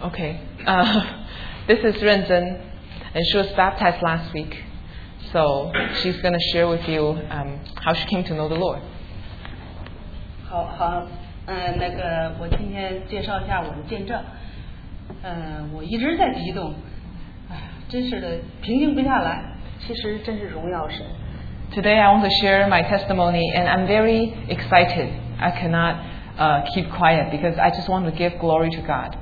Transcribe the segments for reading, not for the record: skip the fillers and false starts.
Okay. This is Renzhen, and she was baptized last week. So she's going to share with you how she came to know the Lord. 好，我今天介绍一下我的见证。我一直在激动，真是的，平静不下来。其实真是荣耀神。 Today I want to share my testimony, and I'm very excited. I cannot keep quiet because I just want to give glory to God.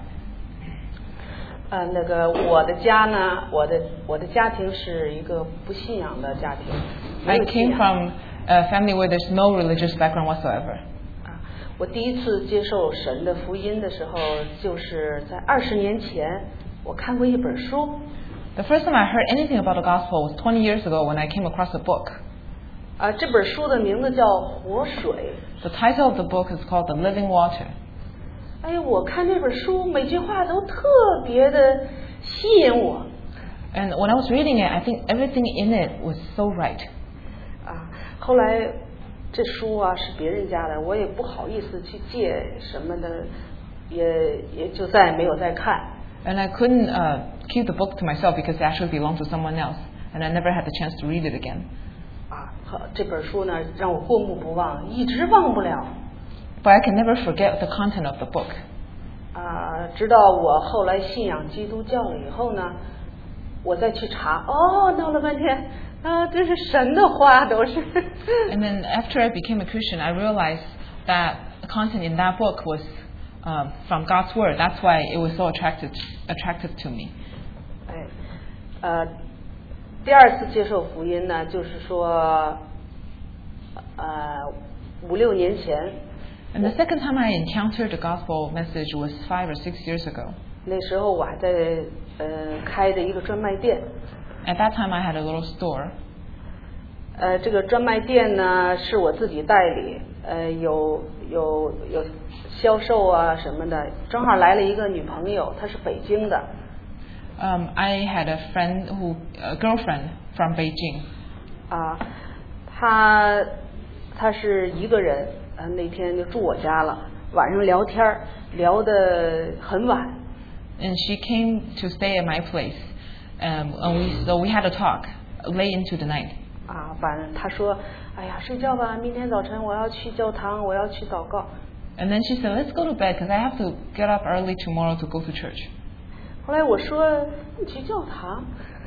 我的家呢，我的家庭是一个不信仰的家庭。 I came from a family where there's no religious background whatsoever. 我第一次接受神的福音的时候，就是在20年前，我看过一本书。 The first time I heard anything about the gospel was 20 years ago when I came across a book. 这本书的名字叫《活水》。 The title of the book is called The Living Water. 我看这本书每句话都特别的吸引我。 And when I was reading it, I think everything in it was so right. 后来这书是别人家的，我也不好意思去借什么的，也就再没有再看。 And I couldn't keep the book to myself because it actually belonged to someone else, and I never had the chance to read it again. 这本书呢让我过目不忘，一直忘不了。 But I can never forget the content of the book. 直到我后来信仰基督教了以后呢，我再去查，闹了半天，这是神的话都是。 And then after I became a Christian, I realized that the content in that book was from God's word. That's why it was so attractive to me. 第二次接受福音呢，就是说5-6年前。 And the second time I encountered the gospel message was 5 or 6 years ago. 那时候我还在开的一个专卖店。 At that time I had a little store. 这个专卖店呢是我自己代理，有销售什么的。正好来了一个女朋友，她是北京的。 I had a girlfriend from Beijing. 她是一个人。那天就住我家了，晚上聊天聊得很晚。 And she came to stay at my place, so we had a talk late into the night. 她说：“哎呀，睡觉吧，明天早晨我要去教堂，我要去祷告。” And then she said, "Let's go to bed because I have to get up early tomorrow to go to church." 后来我说：“你去教堂？”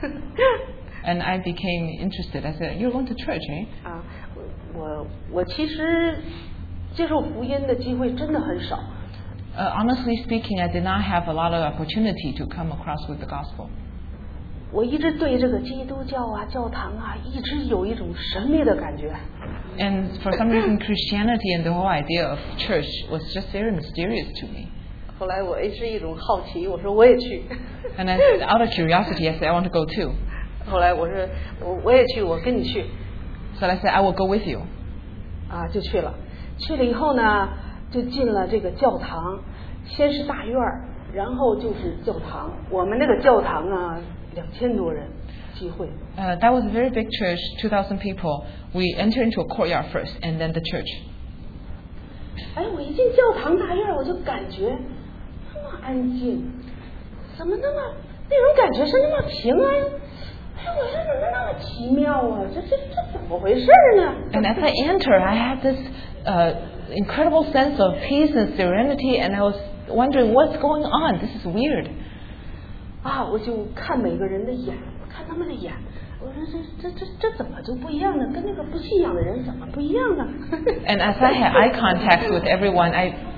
And I became interested. I said, "You're going to church, eh?" 我其实接受福音的机会真的很少。 Honestly speaking, I did not have a lot of opportunity to come across with the gospel. 我一直对这个基督教教堂一直有一种神秘的感觉。 And for some reason, Christianity and the whole idea of church was just very mysterious to me. 后来我也是一种好奇，我说我也去。 And out of curiosity, I said I want to go too. 后来我说我也去，我跟你去。 So I said I will go with you. 就去了。去了以后呢，就进了这个教堂，先是大院，然后就是教堂。我们那个教堂2000多人集会。 That was a very big church, 2,000 people. We entered into a courtyard first, and then the church. 我一进教堂大院，我就感觉那么安静，怎么那种感觉是那么平安？我说怎么那么奇妙这怎么回事呢？ And as I entered, I had this incredible sense of peace and serenity, and I was wondering what's going on. This is weird. 我就看每个人的眼，看他们的眼，我说这怎么就不一样呢？跟那个不信仰的人怎么不一样呢？ And as I had eye contact with everyone,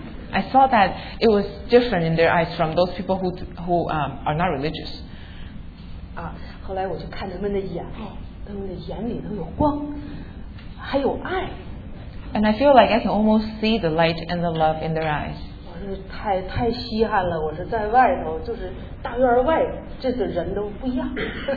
I saw that it was different in their eyes from those people who are not religious. 后来我就看他们的眼，他们的眼里头有光，还有爱。 And I feel like I can almost see the light and the love in their eyes. 我说太稀罕了，我说在外头就是大院外，这个人都不一样。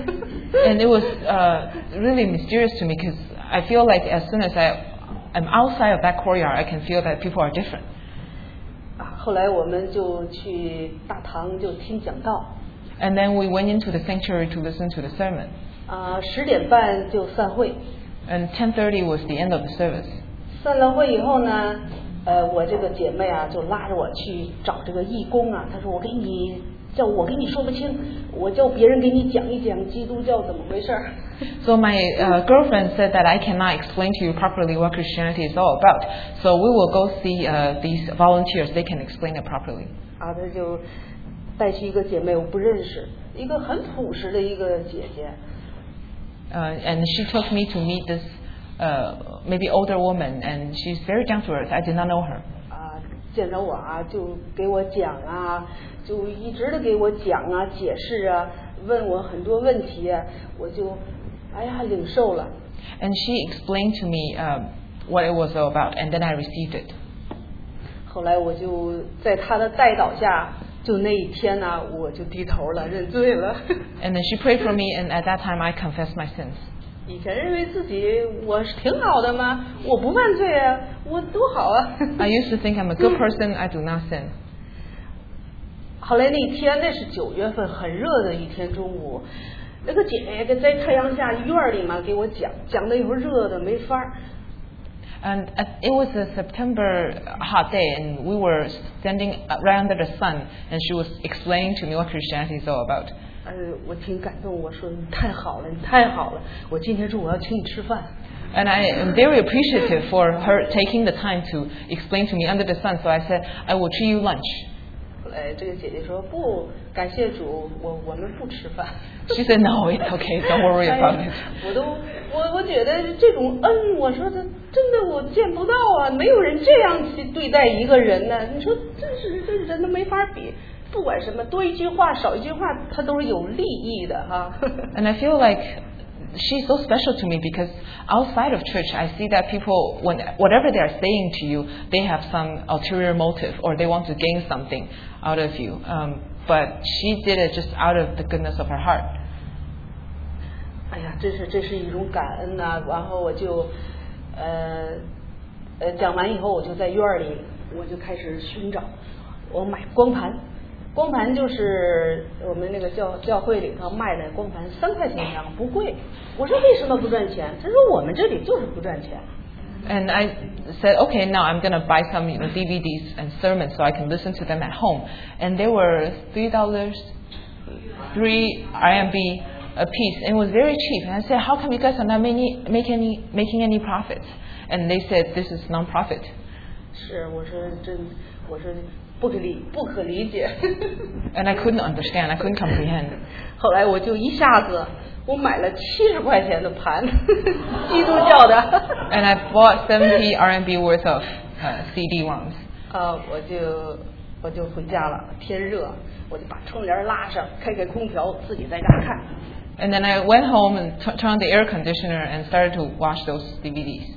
And it was really mysterious to me because I feel like as soon as I'm outside of that courtyard, I can feel that people are different. 后来我们就去大堂就听讲道。 And then we went into the sanctuary to listen to the sermon. 10点半就散会。 And 10:30 was the end of the service. 散了会以后呢，我这个姐妹就拉着我去找这个义工她说我给你叫我给你说不清，我叫别人给你讲一讲基督教怎么回事。 So my girlfriend said that I cannot explain to you properly what Christianity is all about. So we will go see these volunteers. They can explain it properly. 啊，他就带去一个姐妹，我不认识，一个很朴实的一个姐姐。 And she took me to meet this maybe older woman, and she's very down to earth. I did not know her. 见着我啊，就给我讲啊，就一直的给我讲啊，解释啊，问我很多问题啊，我就哎呀领受了。 And she explained to me what it was all about, and then I received it. 后来我就在她的带导下，就那一天呢，我就低头了，认罪了。 And then she prayed for me, and at that time I confessed my sins. 以前认为自己我是挺好的嘛，我不犯罪啊，我多好啊。 I used to think I'm a good person. I do not sin. 后来那天，那是9月份，很热的一天中午，那个姐妹在太阳下院里嘛给我讲的以后热的没法儿。 And it was a September hot day, and we were standing right under the sun, and she was explaining to me what Christianity is all about. 我挺感动，我说你太好了，你太好了，我今天中午要请你吃饭。 And I am very appreciative for her taking the time to explain to me under the sun. So I said, I will treat you lunch. 后来这个姐姐说不，感谢主，我们不吃饭。 She said, No, it's okay. Don't worry about it. 我觉得这种恩，我说的真的我见不到啊，没有人这样去对待一个人呢。你说这人都没法比。不管什么多一句话少一句话，它都是有利益的哈。 And I feel like she's so special to me because outside of church, I see that people, whatever they are saying to you, they have some ulterior motive or they want to gain something out of you. But she did it just out of the goodness of her heart. 哎呀，这是一种感恩呐。然后我就讲完以后，我就在院里，我就开始寻找，我买光盘。光盘就是我们那个教会里头卖的光盘，3块钱一张，不贵。我说为什么不赚钱？他说我们这里就是不赚钱。 And I said, okay, now I'm going to buy some DVDs and sermons so I can listen to them at home. And they were $3, 3 RMB a piece, and it was very cheap. And I said, how come you guys are not making any profits? And they said, this is non-profit. 是，我说不可理解。 And I couldn't understand. I couldn't comprehend. 后来我就一下子，我买了70块钱的盘，基督教的。 And I bought 70 RMB worth of CD-ROMs. 我就回家了，天热，我就把窗帘拉上，开空调，自己在家看。 And then I went home and turned on the air conditioner and started to watch those DVDs.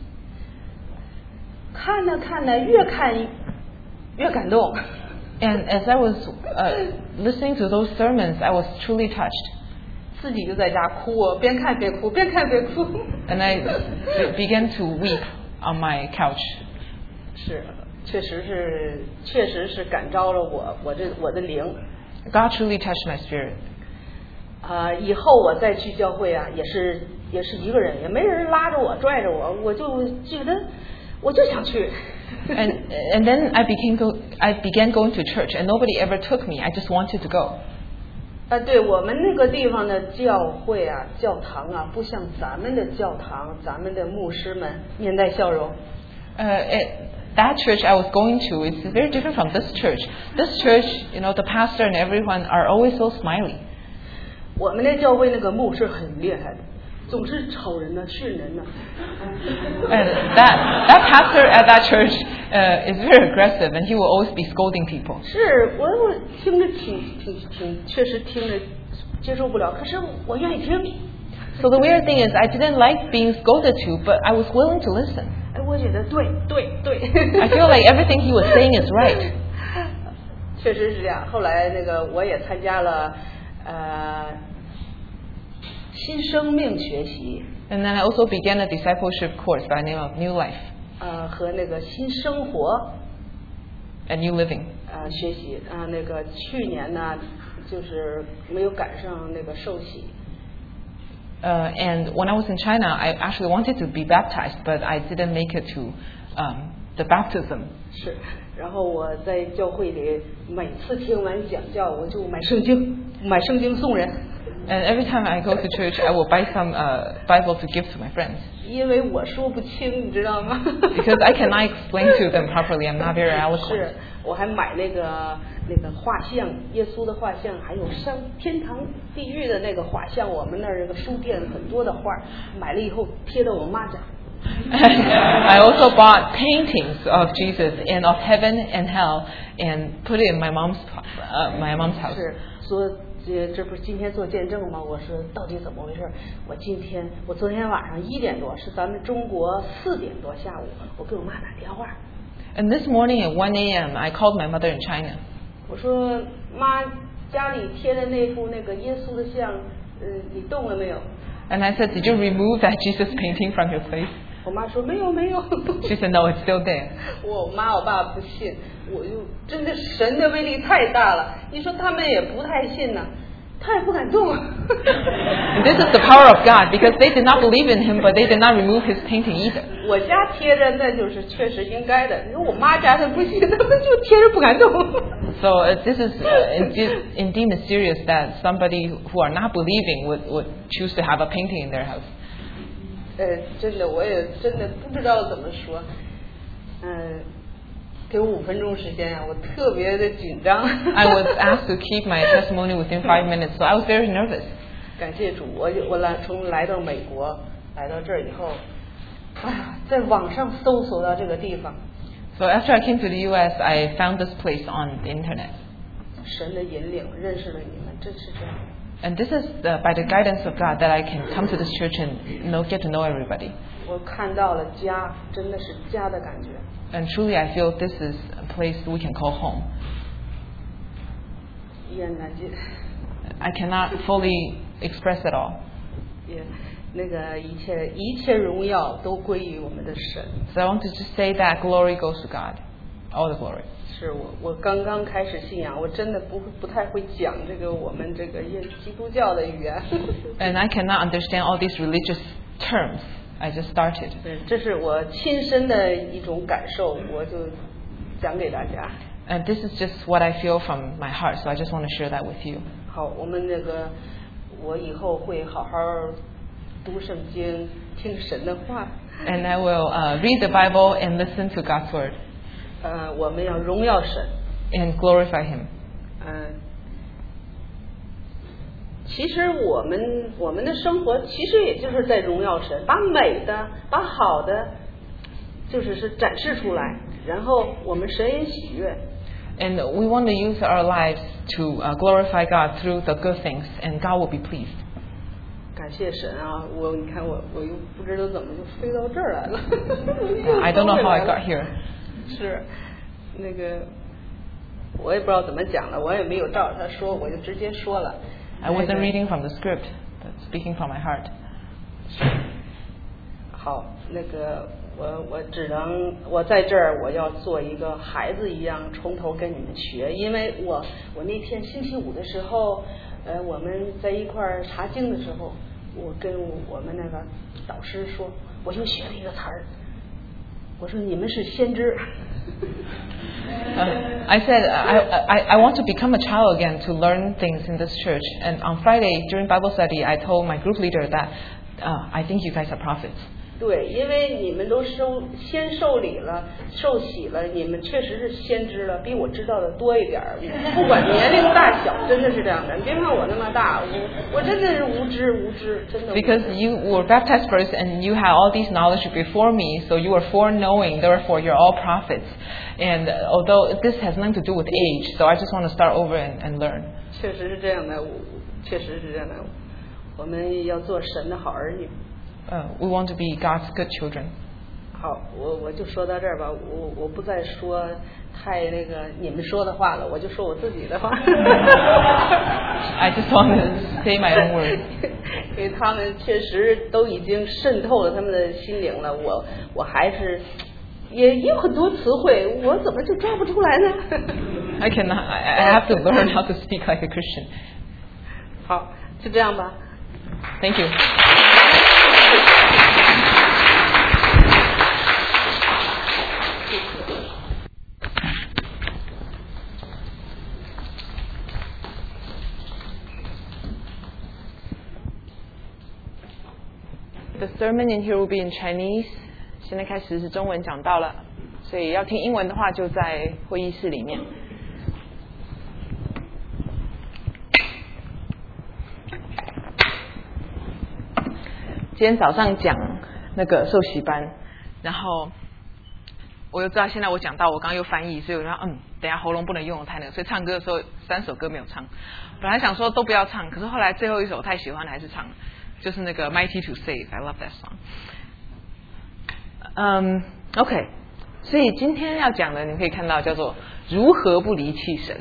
看呢，越看越感动。 And as I was listening to those sermons, I was truly touched. 自己就在家哭，边看边哭，边看边哭。 And I began to weep on my couch. 是，确实是感召了我的灵。 God truly touched my spirit. 以后我再去教会啊，也是一个人，也没人拉着我拽着我，我就觉得我就想去。 And then I began going to church, and nobody ever took me. I just wanted to go. 对，我们那个地方的教会啊、教堂啊，不像咱们的教堂，咱们的牧师们面带笑容。 That church I was going to is very different from this church. This church, the pastor and everyone are always so smiley. 我们那教会那个牧师很厉害的。总是吵人呢，训人呢。 And that pastor at that church is very aggressive, and he will always be scolding people. 是我听着确实听着接受不了，可是我愿意听。 So the weird thing is, I didn't like being scolded to, but I was willing to listen. 我觉得对。 I feel like everything he was saying is right. 确实是这样。后来那个我也参加了新生命学习。 And then I also began a discipleship course by the name of New Life. 和那个新生活。 And New Living. 学习那个去年呢，就是没有赶上那个受洗。 And when I was in China, I actually wanted to be baptized, but I didn't make it to the baptism. 是，然后我在教会里每次听完讲教，我就买圣经送人。 And every time I go to church, I will buy some Bible to give to my friends. 因为我说不清，你知道吗？ Because I cannot explain to them properly. I'm not very eloquent. 是，我还买那个画像，耶稣的画像，还有天堂、地狱的那个画像。我们那儿那个书店很多的画，买了以后贴到我妈家。 I also bought paintings of Jesus and of heaven and hell and put it in my mom's house. 是说这不是今天做见证吗？我说到底怎么回事？我昨天晚上1点多，是咱们中国4点多下午，我给我妈打电话。 And this morning at 1 a.m. I called my mother in China. 我说妈，家里贴的那幅那个耶稣的像，你动了没有？ And I said, did you remove that Jesus painting from your place? 我妈说没有。 She said, no, it's still there. 我妈我爸不信，我就真的神的威力太大了。你说他们也不太信呢，他也不敢动。 This is the power of God because they did not believe in him, but they did not remove his painting either. 我家贴着那就是确实应该的，你说我妈家她不信，他们就贴着不敢动。 So this is indeed mysterious that somebody who are not believing would choose to have a painting in their house. 真的，我也真的不知道怎么说。给我5分钟时间啊，我特别的紧张。 I was asked to keep my testimony within 5 minutes, so I was very nervous. 感谢主，我从来到美国，来到这儿以后，在网上搜索到这个地方。 So after I came to the U.S., I found this place on the internet. 神的引领，认识了你们，真是这样。 And this is by the guidance of God that I can come to this church and get to know everybody. 我看到了家，真的是家的感觉。 And truly, I feel this is a place we can call home. 一言难尽。 I cannot fully express it all. 也那个一切荣耀都归于我们的神。 So I want to just say that glory goes to God, all the glory. 是我刚刚开始信仰，我真的不太会讲这个我们这个基督教的语言。 And I cannot understand all these religious terms. I just started. 对，这是我亲身的一种感受，我就讲给大家。 And this is just what I feel from my heart, so I just want to share that with you. 好，我以后会好好读圣经，听神的话。 And I will read the Bible and listen to God's word. 我们要荣耀神 and glorify Him. 其实我们的生活其实也就是在荣耀神，把美的、把好的，是展示出来，然后我们神也喜悦。 And we want to use our lives to glorify God through the good things, and God will be pleased. 感谢神啊！你看我又不知道怎么就飞到这儿来了。 I don't know how I got here. 是那个我也不知道怎么讲了，我也没有照着他说，我就直接说了。 I wasn't reading from the script, but speaking from my heart. 好，那个我在这儿，我要做一个孩子一样，从头跟你们学。因为我那天星期5的时候，我们在一块儿查经的时候，我跟我们那个导师说，我又学了一个词儿，我说你们是先知。 I said I want to become a child again to learn things in this church. And on Friday during Bible study, I told my group leader that I think you guys are prophets. 对，因为你们都先受礼了，受洗了，你们确实是先知了，比我知道的多一点儿。不管年龄大小，真的是这样的。你别看我那么大，我真的是无知，真的。 Because you were baptized first and you had all these knowledge before me, so you were foreknowing. Therefore, you're all prophets. And although this has nothing to do with age, so I just want to start over and learn. 确实是这样的，我们要做神的好儿女。 We want to be God's good children. 好，我就说到这儿吧，我不再说太那个你们说的话了，我就说我自己的话。 I just want to say my own words. 因为他们确实都已经渗透了他们的心灵了，我还是也有很多词汇，我怎么就抓不出来呢 ？I have to learn how to speak like a Christian. 好，就这样吧。 Thank you. The sermon in here will be in Chinese. 现在开始是中文讲到了，所以要听英文的话就在会议室里面。今天早上讲那个受洗班，然后我又知道现在我讲到我刚刚又翻译，所以我说等一下喉咙不能用的太那个，所以唱歌的时候3首歌没有唱。本来想说都不要唱，可是后来最后一首我太喜欢了，还是唱了，就是那个 Mighty to Save. I love that song. OK， 所以今天要讲的你可以看到叫做如何不离弃神。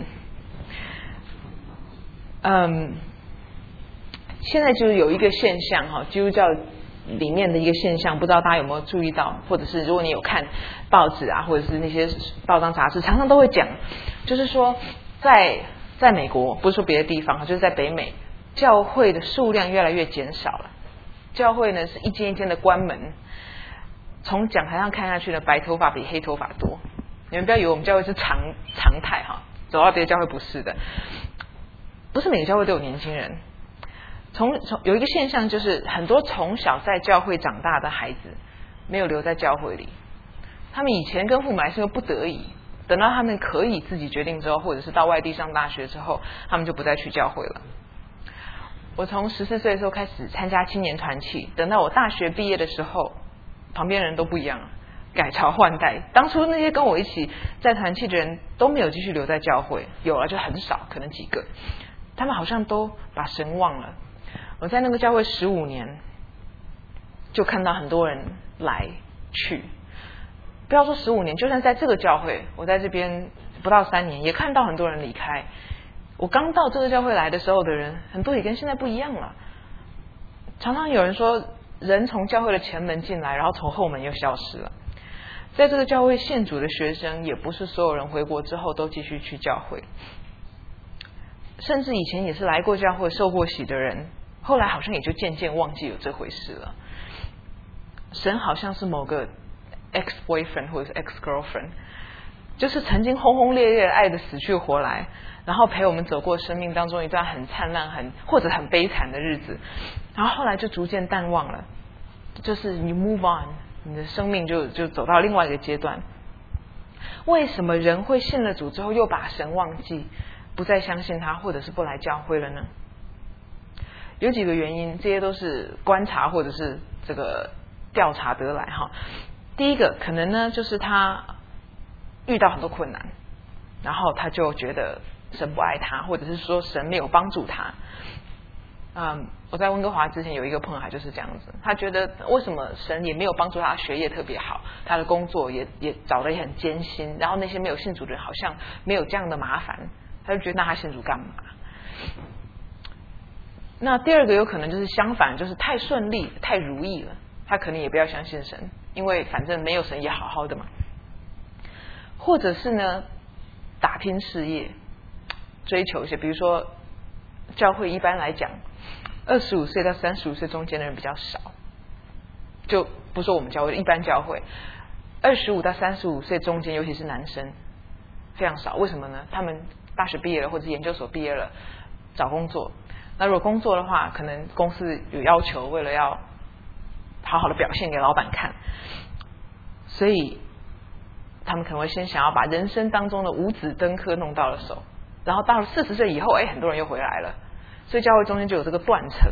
现在就是有一个现象哈，基督教里面的一个现象，不知道大家有没有注意到，或者是如果你有看报纸啊，或者是那些报章杂志，常常都会讲，就是说在美国，不是说别的地方，就是在北美，教会的数量越来越减少了。教会呢是一间一间的关门，从讲台上看下去呢，白头发比黑头发多。你们不要以为我们教会是常态哈，走到别的教会不是的，不是每个教会都有年轻人。有一个现象，就是很多从小在教会长大的孩子没有留在教会里，他们以前跟父母来是因为不得已，等到他们可以自己决定之后，或者是到外地上大学之后，他们就不再去教会了。我从14岁的时候开始参加青年团契，等到我大学毕业的时候，旁边人都不一样了，改朝换代。当初那些跟我一起在团契的人都没有继续留在教会，有了就很少，可能几个，他们好像都把神忘了。我在那个教会15年，就看到很多人来去，不要说15年，就算在这个教会，我在这边不到3年，也看到很多人离开。我刚到这个教会来的时候的人，很多也跟现在不一样了。常常有人说，人从教会的前门进来，然后从后门又消失了。在这个教会信主的学生，也不是所有人回国之后都继续去教会，甚至以前也是来过教会受过洗的人，后来好像也就渐渐忘记有这回事了。神好像是某个 ex-boyfriend 或者是 ex-girlfriend， 就是曾经轰轰烈烈爱的死去活来，然后陪我们走过生命当中一段很灿烂或者很悲惨的日子，然后后来就逐渐淡忘了，就是你 move on， 你的生命就走到另外一个阶段。为什么人会信了主之后又把神忘记，不再相信他，或者是不来教会了呢？有几个原因，这些都是观察或者是这个调查得来哈。第一个可能呢，就是他遇到很多困难，然后他就觉得神不爱他，或者是说神没有帮助他。我在温哥华之前有一个朋友，他就是这样子，他觉得为什么神也没有帮助他，学业特别好，他的工作也找得也很艰辛，然后那些没有信主的人好像没有这样的麻烦，他就觉得那他信主干嘛？那第二个有可能就是相反，就是太顺利太如意了，他可能也不要相信神，因为反正没有神也好好的嘛。或者是呢，打拼事业，追求一些，比如说教会一般来讲25岁到35岁中间的人比较少，就不说我们教会，一般教会25到35岁中间，尤其是男生非常少。为什么呢？他们大学毕业了或者研究所毕业了，找工作，那如果工作的话，可能公司有要求，为了要好好的表现给老板看，所以他们可能会先想要把人生当中的五子登科弄到了手，然后到了40岁以后，很多人又回来了，所以教会中间就有这个断层。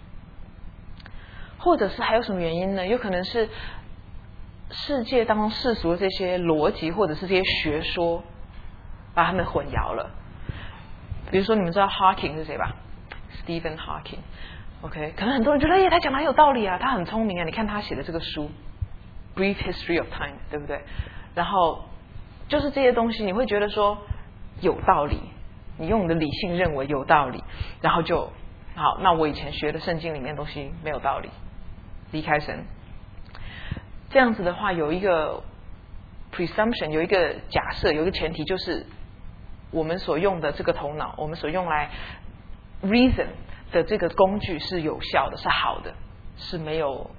或者是还有什么原因呢？有可能是世界当中世俗的这些逻辑或者是这些学说把他们混淆了。比如说你们知道 Hawking 是谁吧？ Stephen Hawking。OK， 可能很多人觉得他讲的很有道理啊，他很聪明啊，你看他写的这个书 Brief History of Time， 对不对？然后就是这些东西你会觉得说有道理，你用你的理性认为有道理，然后就好，那我以前学的圣经里面的东西没有道理，离开神。这样子的话有一个 presumption， 有一个假设，有一个前提，就是我们所用的这个头脑，我们所用来 reason 的这个工具是有效的，是好的，是没有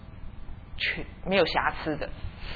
瑕疵的。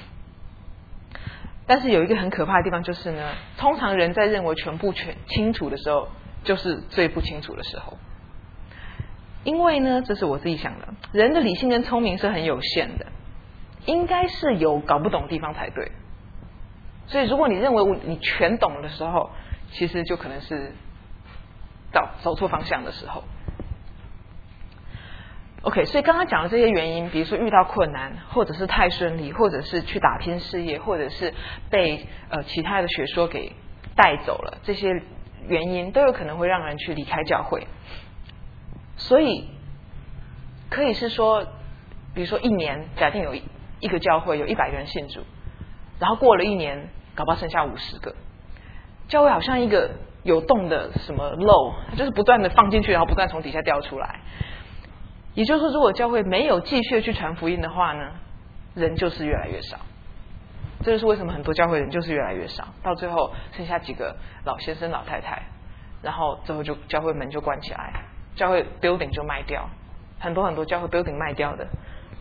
但是有一个很可怕的地方就是呢，通常人在认为全部清楚的时候，就是最不清楚的时候。 因为呢，这是我自己想的，人的理性跟聪明是很有限的，应该是有搞不懂的地方才对。所以如果你认为你全懂的时候，其实就可能是走错方向的时候。OK， 所以刚刚讲的这些原因，比如说遇到困难，或者是太顺利，或者是去打拼事业，或者是被其他的学说给带走了，这些原因都有可能会让人去离开教会。所以可以是说，比如说一年，假定有一个教会有100个人信主，然后过了一年，搞不好剩下50个，教会好像一个有洞的什么漏，就是不断的放进去，然后不断从底下掉出来。也就是说，如果教会没有继续去传福音的话呢，人就是越来越少。这就是为什么很多教会人就是越来越少，到最后剩下几个老先生老太太，然后最后就教会门就关起来，教会 building 就卖掉，很多教会 building 卖掉的。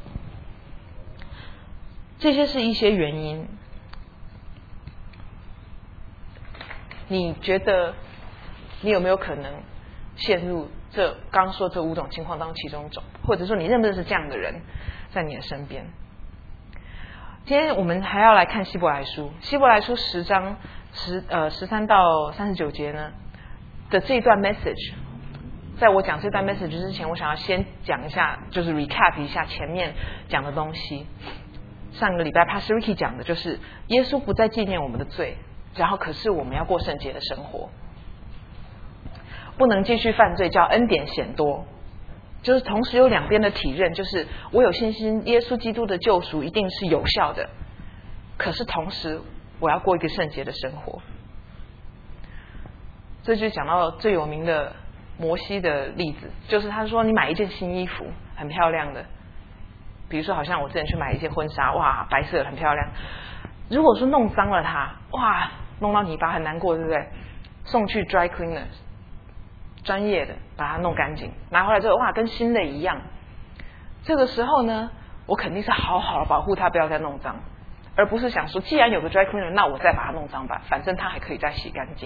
这些是一些原因。你觉得你有没有可能陷入刚刚说这5种情况当中其中一种，或者说你认不认识这样的人在你的身边？今天我们还要来看希伯来书10章13到39节呢的这一段 message。在我讲这段 message 之前，我想要先讲一下，就是 recap 一下前面讲的东西。上个礼拜 Pastor Ricky 讲的就是耶稣不再纪念我们的罪，然后可是我们要过圣洁的生活，不能继续犯罪，叫恩典显多。就是同时有两边的体认，就是我有信心耶稣基督的救赎一定是有效的，可是同时我要过一个圣洁的生活。这就讲到最有名的摩西的例子，就是他说你买一件新衣服很漂亮的，比如说好像我之前去买一件婚纱，哇，白色的很漂亮，如果说弄脏了它，哇，弄到泥巴很难过，对不对？送去 dry cleaner， 专业的把它弄干净，拿回来之后，哇，跟新的一样。这个时候呢，我肯定是好好的保护它，不要再弄脏，而不是想说既然有个 dry cleaner， 那我再把它弄脏吧，反正它还可以再洗干净。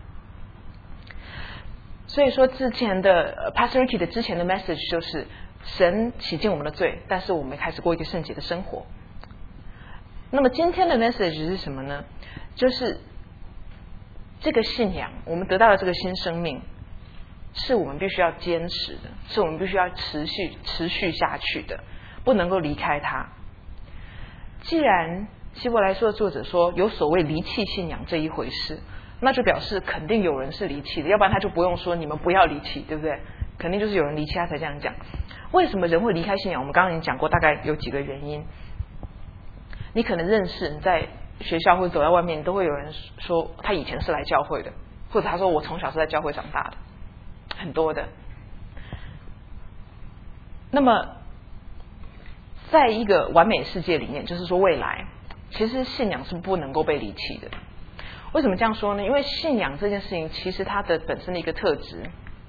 所以说之前的 Pastor Ricky 的之前的 message 就是神洗净我们的罪，但是我们开始过一个圣洁的生活。那么今天的 message 是什么呢？就是这个信仰，我们得到了这个新生命，是我们必须要坚持的，是我们必须要持续下去的，不能够离开它。既然希伯来书的作者说有所谓离弃信仰这一回事，那就表示肯定有人是离弃的，要不然他就不用说你们不要离弃，对不对？肯定就是有人离弃他才这样讲。为什么人会离开信仰？我们刚刚已经讲过，大概有几个原因。你可能认识，你在学校或者走在外面，都会有人说他以前是来教会的，或者他说我从小是在教会长大的，很多的。那么在一个完美世界里面，就是说未来其实信仰是不能够被离弃的。为什么这样说呢？因为信仰这件事情其实它的本身的一个特质，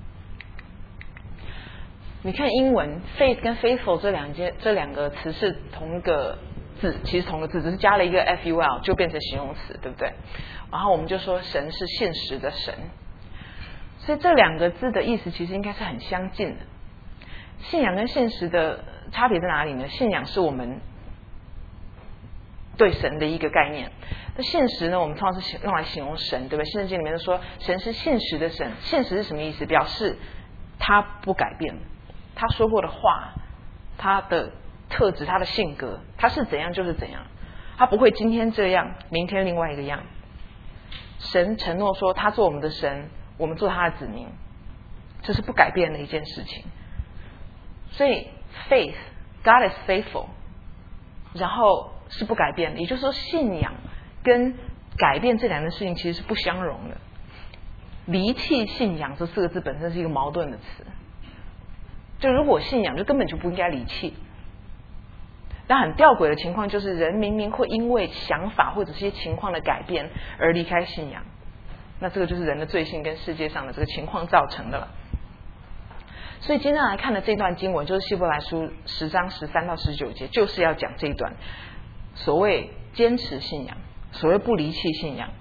你看英文 faith 跟 faithful 这两个词是同一个字，其实同个字，只是加了一个 ful 就变成形容词，对不对？然后我们就说神是信实的神，所以这两个字的意思其实应该是很相近的。信仰跟信实的差别在哪里呢？信仰是我们对神的一个概念，那信实呢，我们通常是用来形容神，对不对？圣经里面说神是信实的神，信实是什么意思？表示他不改变，他说过的话，他的特质，他的性格，他是怎样就是怎样，他不会今天这样明天另外一个样。神承诺说他做我们的神，我们做他的子民，这是不改变的一件事情。所以 faith God is faithful， 然后是不改变的，也就是说信仰跟改变这两件事情其实是不相容的。离弃信仰这4个字本身是一个矛盾的词，就如果信仰就根本就不应该离弃。但很吊诡的情况就是人明明会因为想法或者是一些情况的改变而离开信仰，那这个就是人的罪性跟世界上的这个情况造成的了。所以今天来看的这段经文就是希伯来书10章13到19节，就是要讲这一段所谓坚持信仰，所谓不离弃信仰。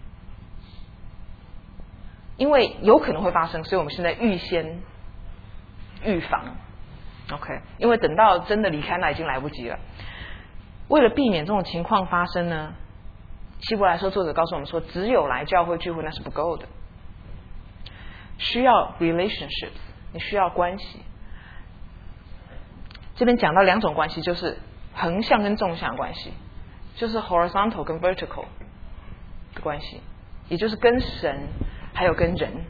因为有可能会发生，所以我们现在预先预防。OK， 因为等到真的离开，那已经来不及了。为了避免这种情况发生呢，希伯来书作者告诉我们说，只有来教会聚会那是不够的，需要 relationships， 你需要关系。这边讲到2种关系，就是横向跟纵向关系，就是 horizontal 跟 vertical 的关系，也就是跟神还有跟人。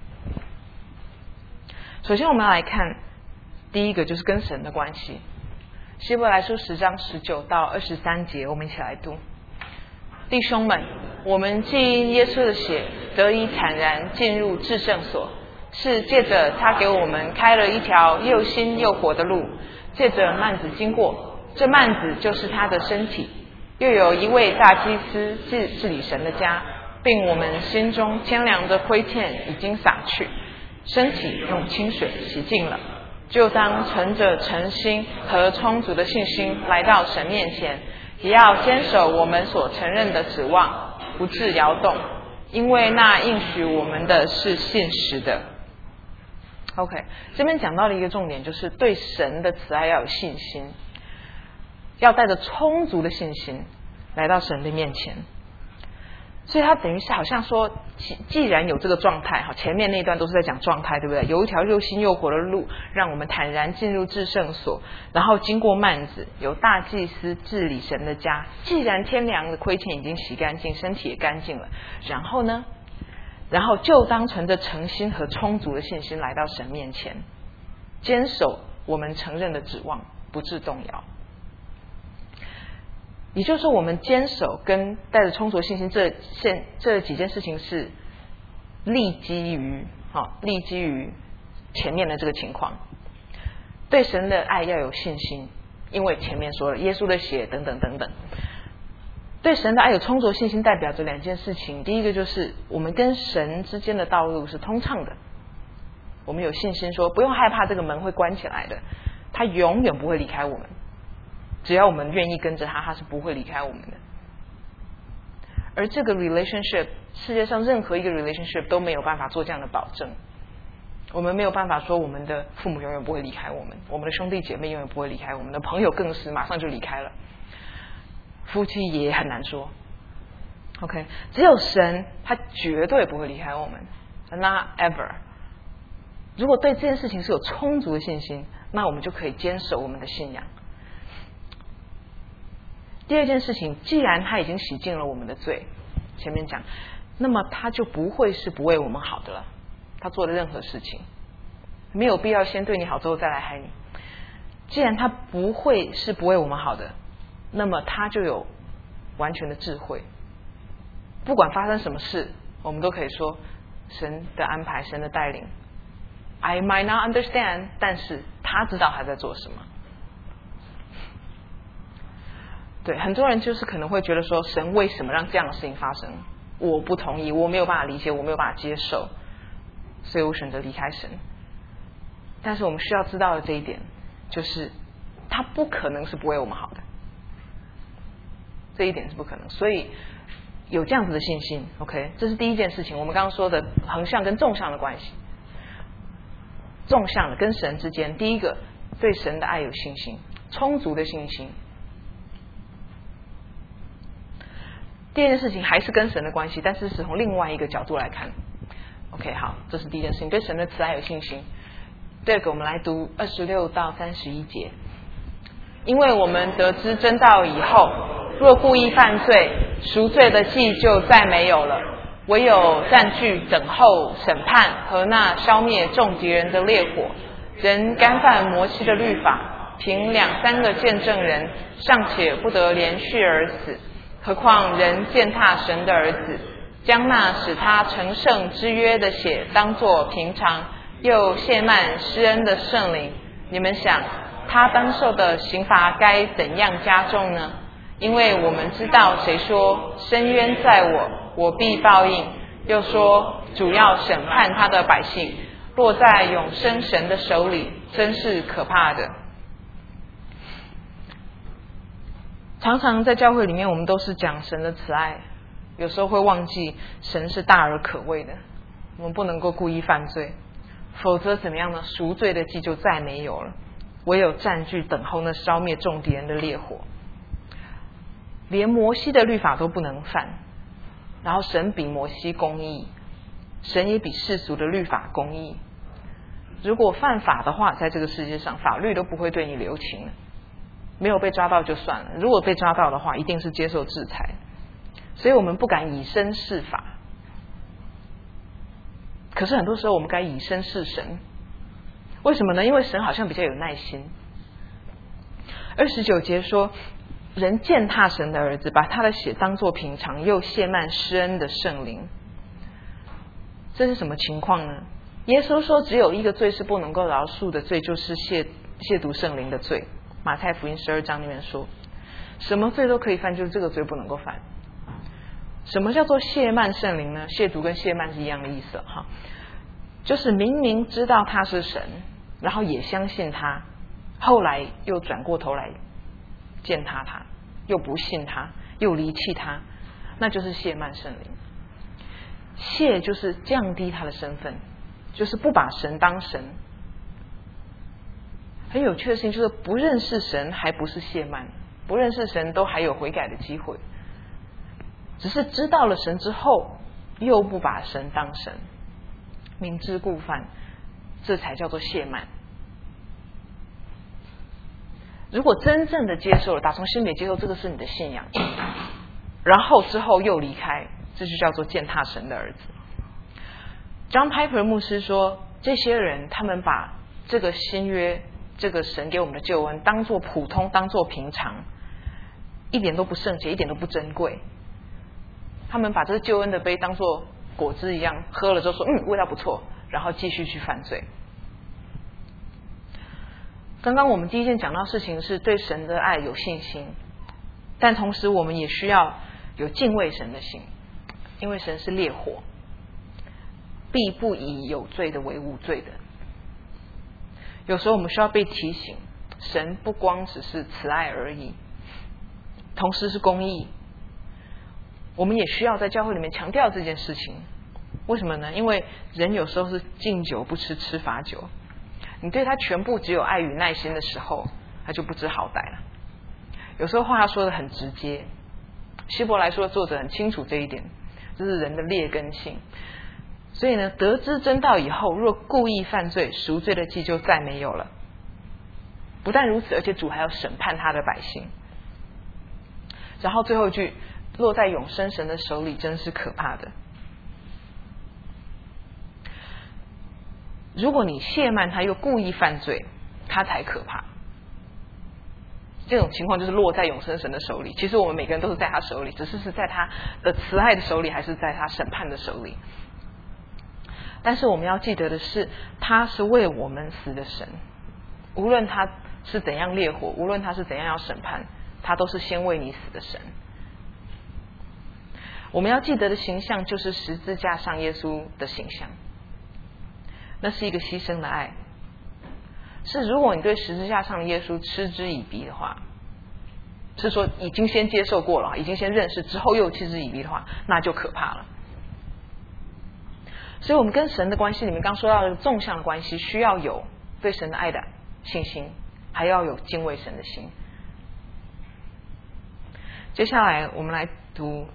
首先我们来看第一个，就是跟神的关系。希伯来书10章19到23节，我们一起来读。弟兄们，我们既因耶稣的血得以坦然进入至圣所，是借着他给我们开了一条又新又活的路，借着幔子经过，这幔子就是他的身体。又有一位大祭司治理神的家，并我们心中天良的亏欠已经洒去，身体用清水洗净了，就当存着诚心和充足的信心来到神面前，也要坚守我们所承认的指望，不致摇动，因为那应许我们的是信实的。OK， 这边讲到了一个重点，就是对神的慈爱要有信心，要带着充足的信心来到神的面前。所以他等于是好像说，既然有这个状态，前面那一段都是在讲状态，对不对？有一条又新又活的路，让我们坦然进入至圣所，然后经过幔子，有大祭司治理神的家。既然天良的亏欠已经洗干净，身体也干净了，然后呢？然后就当存着诚心和充足的信心来到神面前，坚守我们承认的指望，不致动摇。也就是说，我们坚守跟带着充足的信心这几件事情是立基于前面的这个情况。对神的爱要有信心，因为前面说了耶稣的血等等等等。对神的爱有充足的信心，代表着2件事情。第一个就是我们跟神之间的道路是通畅的，我们有信心说不用害怕这个门会关起来的，他永远不会离开我们，只要我们愿意跟着他，他是不会离开我们的。而这个 relationship， 世界上任何一个 relationship 都没有办法做这样的保证。我们没有办法说我们的父母永远不会离开我们，我们的兄弟姐妹永远不会离开我们，的朋友更是马上就离开了，夫妻也很难说。 OK， 只有神他绝对不会离开我们， Not ever。 如果对这件事情是有充足的信心，那我们就可以坚守我们的信仰。第二件事情，既然他已经洗净了我们的罪，前面讲，那么他就不会是不为我们好的了。他做的任何事情没有必要先对你好之后再来害你。既然他不会是不为我们好的，那么他就有完全的智慧，不管发生什么事，我们都可以说神的安排，神的带领。 I might not understand， 但是他知道他在做什么。对，很多人就是可能会觉得说，神为什么让这样的事情发生？我不同意，我没有办法理解，我没有办法接受，所以我选择离开神。但是我们需要知道的这一点，就是他不可能是不为我们好的，这一点是不可能。所以有这样子的信心 ，OK， 这是第一件事情。我们刚刚说的横向跟纵向的关系，纵向的跟神之间，第一个对神的爱有信心，充足的信心。第二件事情还是跟神的关系，但是从另外一个角度来看。OK， 好，这是第一件事情，对神的慈爱有信心。第二个，我们来读26到31节。因为我们得知真道以后，若故意犯罪，赎罪的祭就再没有了，唯有占据等候审判和那消灭众敌人的烈火。人干犯摩西的律法，凭2、3个见证人，尚且不得连续而死，何况人践踏神的儿子，将那使他成圣之约的血当作平常，又亵慢施恩的圣灵，你们想他当受的刑罚该怎样加重呢？因为我们知道谁说深渊在我，我必报应，又说主要审判他的百姓，落在永生神的手里，真是可怕的。常常在教会里面，我们都是讲神的慈爱，有时候会忘记神是大而可畏的，我们不能够故意犯罪， 否则怎么样呢？赎罪的祭就再没有了，唯有占据等候那烧灭众敌人的烈火。连摩西的律法都不能犯，然后神比摩西公义，神也比世俗的律法公义。如果犯法的话，在这个世界上法律都不会对你留情了，没有被抓到就算了，如果被抓到的话，一定是接受制裁。所以我们不敢以身试法，可是很多时候我们该以身试神。为什么呢？因为神好像比较有耐心。29节说，人践踏神的儿子，把他的血当作平常，又亵慢施恩的圣灵。这是什么情况呢？耶稣说只有一个罪是不能够饶恕的罪，就是亵渎圣灵的罪。马太福音12章里面说，什么罪都可以犯，就是这个罪不能够犯。什么叫做亵慢圣灵呢？亵渎跟亵慢是一样的意思哈，就是明明知道他是神，然后也相信他，后来又转过头来践踏他，又不信他，又离弃他，那就是亵慢圣灵。亵就是降低他的身份，就是不把神当神。很有趣的事情就是不认识神还不是亵慢，不认识神都还有悔改的机会，只是知道了神之后又不把神当神，明知故犯，这才叫做亵慢。如果真正的接受了，打从心里接受这个是你的信仰，然后之后又离开，这就叫做践踏神的儿子。John Piper 牧师说，这些人他们把这个新约，这个神给我们的救恩当作普通，当作平常，一点都不圣洁，一点都不珍贵。他们把这个救恩的杯当作果汁一样喝了之后说味道不错，然后继续去犯罪。刚刚我们第一件讲到事情是对神的爱有信心，但同时我们也需要有敬畏神的心，因为神是烈火，必不以有罪的为无罪的。有时候我们需要被提醒，神不光只是慈爱而已，同时是公义。我们也需要在教会里面强调这件事情。为什么呢？因为人有时候是敬酒不吃吃罚酒，你对他全部只有爱与耐心的时候，他就不知好歹了。有时候话他说的很直接，希伯来书的作者很清楚这一点，这是人的劣根性。所以呢，得知真道以后，若故意犯罪，赎罪的祭就再没有了。不但如此，而且主还要审判他的百姓。然后最后一句，落在永生神的手里，真是可怕的。如果你亵慢他又故意犯罪，他才可怕。这种情况就是落在永生神的手里。其实我们每个人都是在他手里，只是在他的慈爱的手里，还是在他审判的手里。但是我们要记得的是，他是为我们死的神，无论他是怎样烈火，无论他是怎样要审判，他都是先为你死的神。我们要记得的形象就是十字架上耶稣的形象，那是一个牺牲的爱。是如果你对十字架上的耶稣嗤之以鼻的话，是说已经先接受过了，已经先认识之后又嗤之以鼻的话，那就可怕了。所以我们跟神的关系里面刚说到的纵向的关系，需要有对神的爱的信心，还要有敬畏神的心。接下来我们来读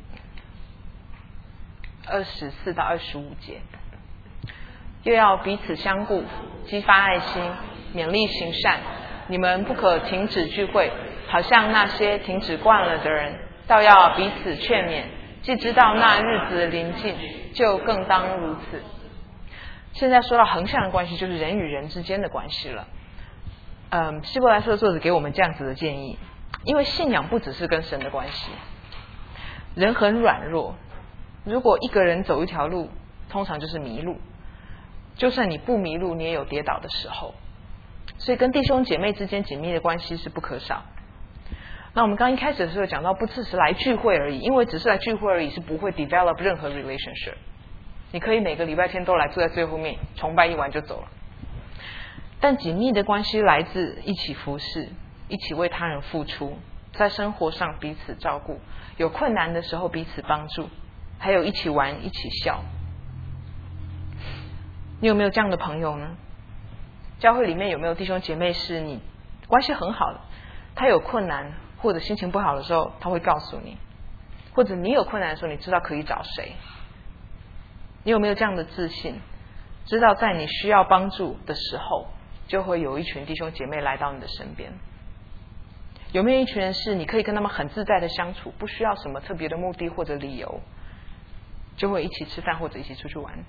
24到25节，又要彼此相顾，激发爱心，勉励行善。你们不可停止聚会，好像那些停止惯了的人，倒要彼此劝勉。既知道那日子临近，就更当如此。现在说到横向的关系，就是人与人之间的关系了。希伯来书的作者给我们这样子的建议，因为信仰不只是跟神的关系，人很软弱。如果一个人走一条路，通常就是迷路，就算你不迷路，你也有跌倒的时候。所以跟弟兄姐妹之间紧密的关系是不可少。那我们刚一开始的时候讲到，不只是来聚会而已，因为只是来聚会而已是不会 develop 任何 relationship。你可以每个礼拜天都来坐在最后面崇拜一完就走了，但紧密的关系来自一起服侍，一起为他人付出，在生活上彼此照顾，有困难的时候彼此帮助，还有一起玩一起笑。 你有没有这样的朋友呢？教会里面有没有弟兄姐妹是你关系很好的，他有困难或者心情不好的时候他会告诉你，或者你有困难的时候你知道可以找谁？你有没有这样的自信，知道在你需要帮助的时候就会有一群弟兄姐妹来到你的身边？有没有一群人是你可以跟他们很自在的相处，不需要什么特别的目的或者理由，就会一起吃饭或者一起出去玩？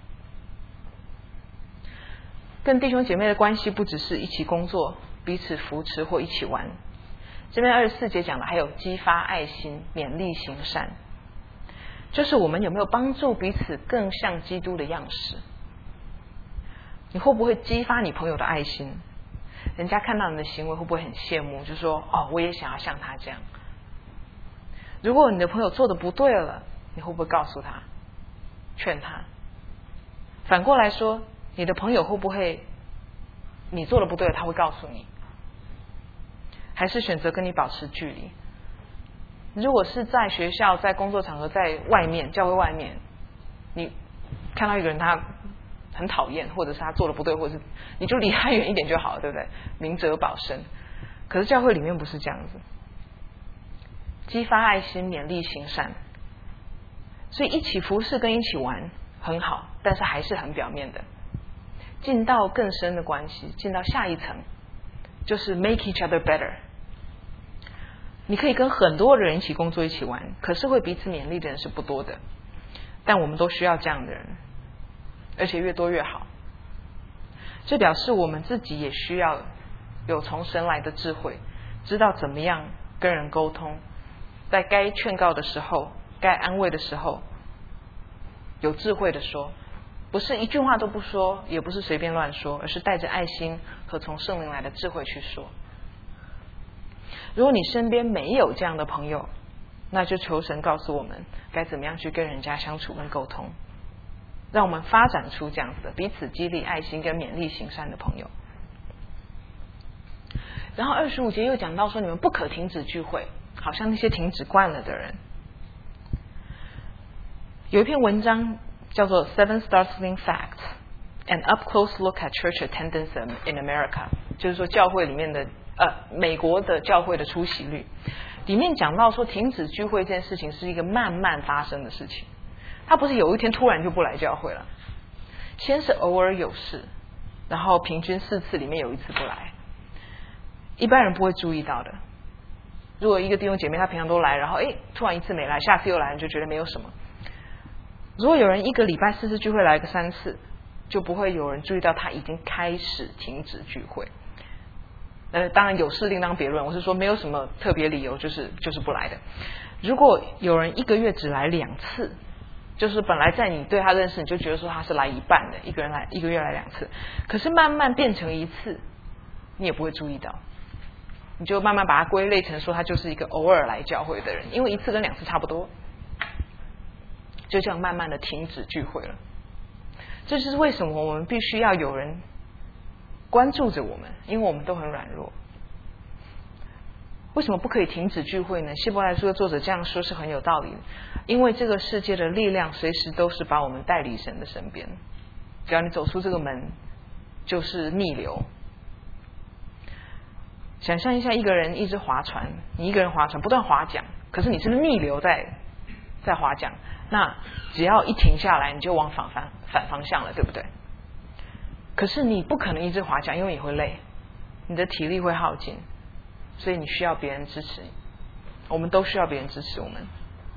跟弟兄姐妹的关系不只是一起工作，彼此扶持或一起玩。这边24节讲的还有激发爱心，勉励行善，就是我们有没有帮助彼此更像基督的样式？你会不会激发你朋友的爱心？人家看到你的行为会不会很羡慕，就说哦，我也想要像他这样？如果你的朋友做的不对了，你会不会告诉他，劝他？反过来说，你的朋友会不会你做的不对了他会告诉你，还是选择跟你保持距离？如果是在学校、在工作场合、在外面教会外面，你看到一个人他很讨厌，或者是他做的不对，或者是你就离他远一点就好了，对不对？明哲保身。可是教会里面不是这样子，激发爱心，勉励行善。所以一起服侍跟一起玩很好，但是还是很表面的。进到更深的关系，进到下一层，就是 make each other better。你可以跟很多的人一起工作一起玩，可是会彼此勉励的人是不多的，但我们都需要这样的人，而且越多越好。这表示我们自己也需要有从神来的智慧，知道怎么样跟人沟通，在该劝告的时候，该安慰的时候，有智慧的说，不是一句话都不说，也不是随便乱说，而是带着爱心和从圣灵来的智慧去说。如果你身边没有这样的朋友，那就求神告诉我们该怎么样去跟人家相处跟沟通，让我们发展出这样子的彼此激励、爱心跟勉励行善的朋友。然后25节又讲到说，你们不可停止聚会，好像那些停止惯了的人。有一篇文章叫做 Seven Startling Facts: An Up-Close Look at Church Attendance in America， 就是说教会里面的美国的教会的出席率，里面讲到说停止聚会这件事情是一个慢慢发生的事情，他不是有一天突然就不来教会了，先是偶尔有事，然后平均4次里面有1次不来，一般人不会注意到的。如果一个弟兄姐妹他平常都来，然后突然1次没来，下次又来，你就觉得没有什么。如果有人1个礼拜4次聚会来个3次，就不会有人注意到他已经开始停止聚会。当然有事另当别论，我是说没有什么特别理由，就是不来的。如果有人1个月只来2次，就是本来在你对他认识，你就觉得说他是来一半的，一个月来2次，可是慢慢变成1次，你也不会注意到，你就慢慢把它归类成说他就是一个偶尔来教会的人，因为1次跟2次差不多，就这样慢慢的停止聚会了。这就是为什么我们必须要有人关注着我们，因为我们都很软弱。为什么不可以停止聚会呢？希伯来书的作者这样说是很有道理的，因为这个世界的力量随时都是把我们带离神的身边，只要你走出这个门就是逆流。想象一下，一个人一直划船，你一个人划船不断划桨，可是你是逆流在划桨，那只要一停下来你就往反方向了，对不对？可是你不可能一直划桨，因为你会累，你的体力会耗尽，所以你需要别人支持你，我们都需要别人支持我们。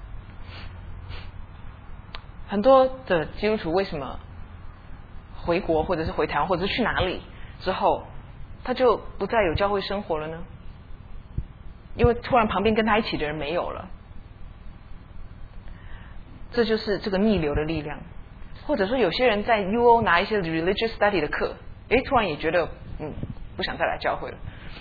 很多的基督徒为什么回国或者是回台湾或者是去哪里之后他就不再有教会生活了呢？因为突然旁边跟他一起的人没有了。这就是这个逆流的力量。或者说有些人在 UO 拿一些 religious study 的课，突然也觉得不想再来教会了。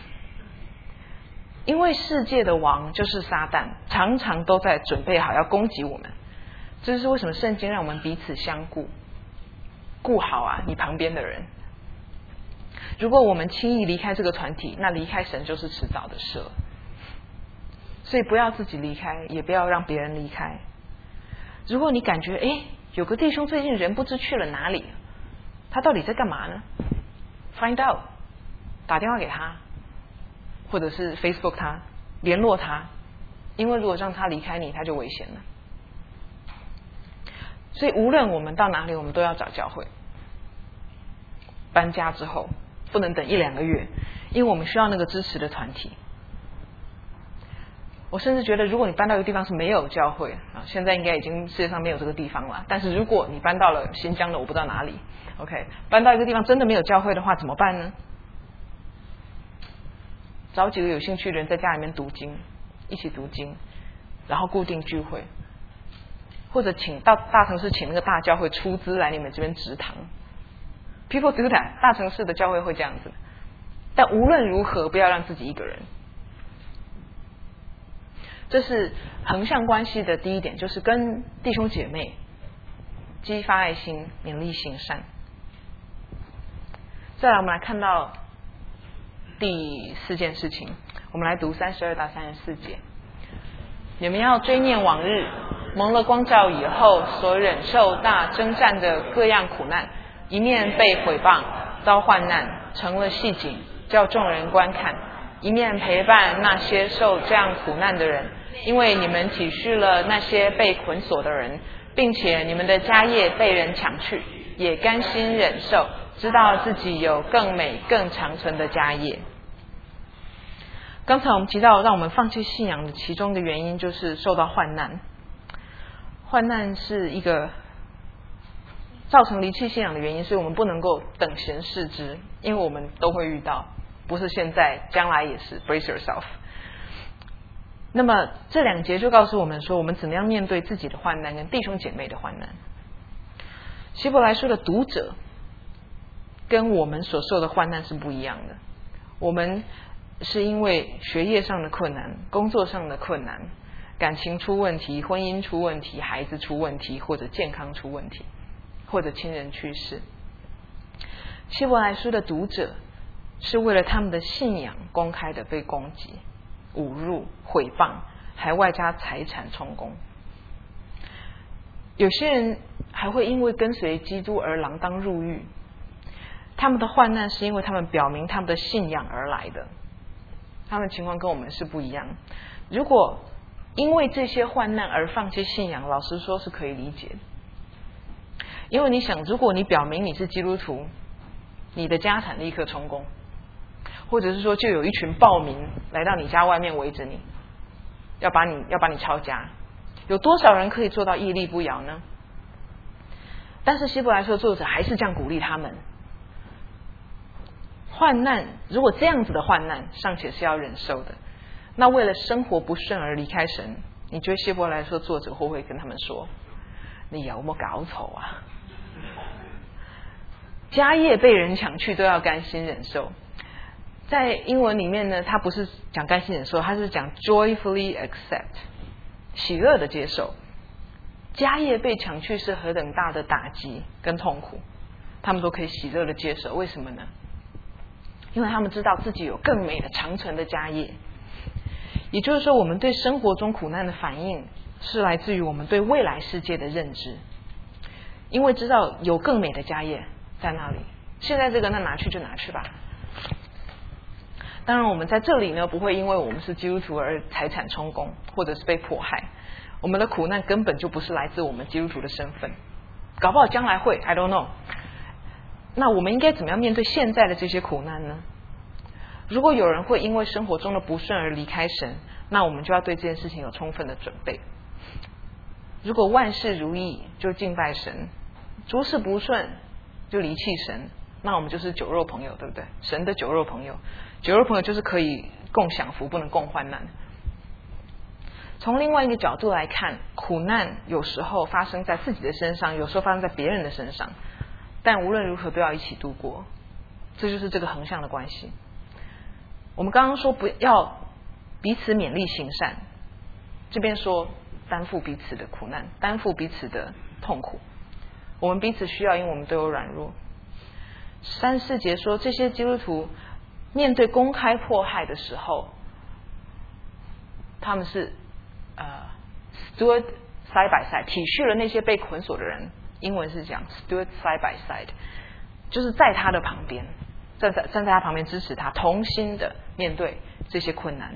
因为世界的王就是撒旦，常常都在准备好要攻击我们。这就是为什么圣经让我们彼此相顾，顾好啊你旁边的人。如果我们轻易离开这个团体，那离开神就是迟早的事了。所以不要自己离开，也不要让别人离开。如果你感觉有个弟兄最近人不知去了哪里， 他到底在干嘛呢？ Find out， 打电话给他，或者是 Facebook 他，联络他，因为如果让他离开你，他就危险了。所以无论我们到哪里，我们都要找教会。搬家之后不能等1-2个月，因为我们需要那个支持的团体。我甚至觉得，如果你搬到一个地方是没有教会啊，现在应该已经世界上没有这个地方了。但是如果你搬到了新疆的我不知道哪里 ，OK， 搬到一个地方真的没有教会的话，怎么办呢？找几个有兴趣的人在家里面读经，一起读经，然后固定聚会，或者请到大城市请那个大教会出资来你们这边植堂。People do that， 大城市的教会会这样子。但无论如何，不要让自己一个人。这是横向关系的第一点，就是跟弟兄姐妹激发爱心，勉励行善。再来，我们来看到第4件事情，我们来读32到34节。你们要追念往日蒙了光照以后所忍受大征战的各样苦难，一面被毁谤遭患难，成了戏景，叫众人观看；一面陪伴那些受这样苦难的人，因为你们体恤了那些被捆锁的人，并且你们的家业被人抢去，也甘心忍受，知道自己有更美更长存的家业。刚才我们提到让我们放弃信仰的其中的原因就是受到患难。患难是一个造成离弃信仰的原因，所以我们不能够等闲视之，因为我们都会遇到，不是现在，将来也是。 Brace yourself。 那么这2节就告诉我们说，我们怎么样面对自己的患难跟弟兄姐妹的患难。希伯来书的读者跟我们所受的患难是不一样的。我们是因为学业上的困难，工作上的困难，感情出问题，婚姻出问题，孩子出问题，或者健康出问题，或者亲人去世。希伯来书的读者是为了他们的信仰公开的被攻击、侮辱、毁谤，还外加财产充公。有些人还会因为跟随基督而锒铛入狱，他们的患难是因为他们表明他们的信仰而来的，他们情况跟我们是不一样。如果因为这些患难而放弃信仰，老实说是可以理解的。因为你想，如果你表明你是基督徒，你的家产立刻充公，或者是说就有一群暴民来到你家外面围着你，要把你抄家，有多少人可以做到屹立不摇呢？但是希伯来书的作者还是这样鼓励他们，患难如果这样子的患难尚且是要忍受的，那为了生活不顺而离开神，你觉得希伯来书的作者会不会跟他们说，你有没有搞错啊？家业被人抢去都要甘心忍受。在英文里面呢，他不是讲甘心忍受，他是讲 joyfully accept， 喜乐的接受。家业被抢去是何等大的打击跟痛苦，他们都可以喜乐的接受。为什么呢？因为他们知道自己有更美的长存的家业。也就是说，我们对生活中苦难的反应是来自于我们对未来世界的认知，因为知道有更美的家业在那里，现在这个那拿去就拿去吧。当然我们在这里呢，不会因为我们是基督徒而财产充公或者是被迫害，我们的苦难根本就不是来自我们基督徒的身份，搞不好将来会 I don't know。 那我们应该怎么样面对现在的这些苦难呢？如果有人会因为生活中的不顺而离开神，那我们就要对这件事情有充分的准备。如果万事如意就敬拜神，诸事不顺就离弃神，那我们就是酒肉朋友，对不对？神的酒肉朋友，酒肉朋友就是可以共享福，不能共患难。从另外一个角度来看，苦难有时候发生在自己的身上，有时候发生在别人的身上，但无论如何都要一起度过，这就是这个横向的关系。我们刚刚说不要彼此勉励行善，这边说担负彼此的苦难，担负彼此的痛苦，我们彼此需要，因为我们都有软弱。34节说，这些基督徒面对公开迫害的时候，他们是stood side by side， 体恤了那些被捆锁的人，英文是讲 stood side by side， 就是在他的旁边，站在他旁边支持他，同心的面对这些困难。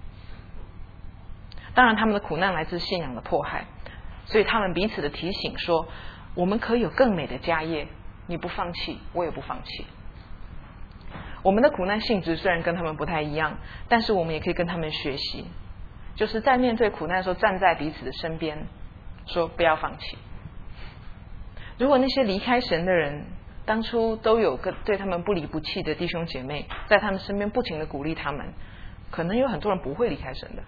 当然他们的苦难来自信仰的迫害，所以他们彼此的提醒说，我们可以有更美的家业，你不放弃，我也不放弃。我们的苦难性质虽然跟他们不太一样，但是我们也可以跟他们学习，就是在面对苦难的时候站在彼此的身边，说不要放弃。如果那些离开神的人当初都有个对他们不离不弃的弟兄姐妹在他们身边不停的鼓励他们，可能有很多人不会离开神的。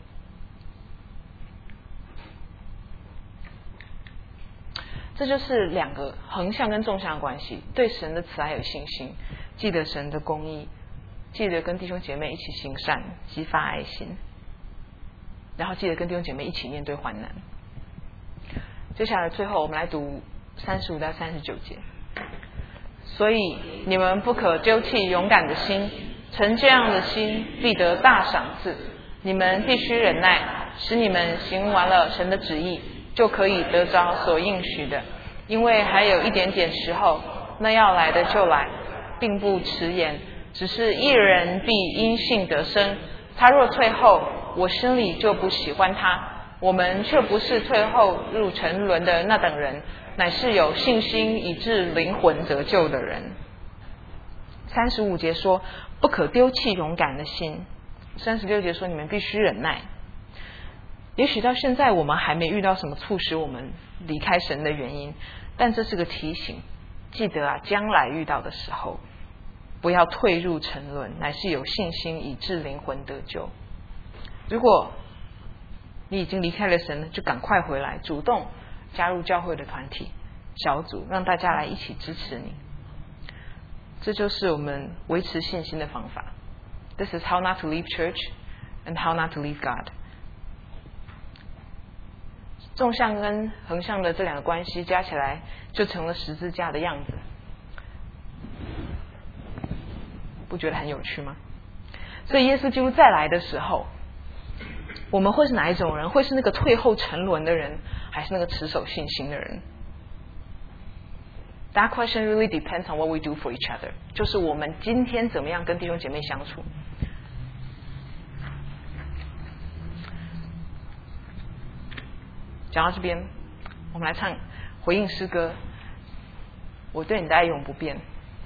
这就是两个横向跟纵向的关系，对神的慈爱有信心，记得神的公义，记得跟弟兄姐妹一起行善，激发爱心，然后记得跟弟兄姐妹一起面对患难。接下来最后我们来读35到39节。所以你们不可丢弃勇敢的心，存这样的心必得大赏赐。你们必须忍耐，使你们行完了神的旨意，就可以得着所应许的。因为还有一点点时候，那要来的就来，并不迟延。只是一人必因信得生，他若退后，我心里就不喜欢他。我们却不是退后入沉沦的那等人，乃是有信心以致灵魂得救的人。35节说不可丢弃勇敢的心，36节说你们必须忍耐。也许到现在我们还没遇到什么促使我们离开神的原因，但这是个提醒，记得啊，将来遇到的时候不要退入沉沦，乃是有信心以致灵魂得救。如果你已经离开了神了，就赶快回来，主动加入教会的团体小组，让大家来一起支持你。这就是我们维持信心的方法。 This is how not to leave church and how not to leave God。 纵向跟横向的这两个关系加起来就成了十字架的样子，不觉得很有趣吗？所以耶稣基督再来的时候，我们会是哪一种人？会是那个退后沉沦的人，还是那个持守信心的人？ That question really depends on what we do for each other。 就是我们今天怎么样跟弟兄姐妹相处。讲到这边，我们来唱回应诗歌，我对你的爱永不变。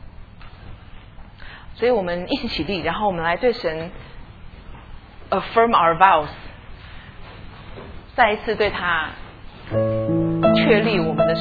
所以我们一起起立，然后我们来对神 affirm our vows， 再一次对他确立我们的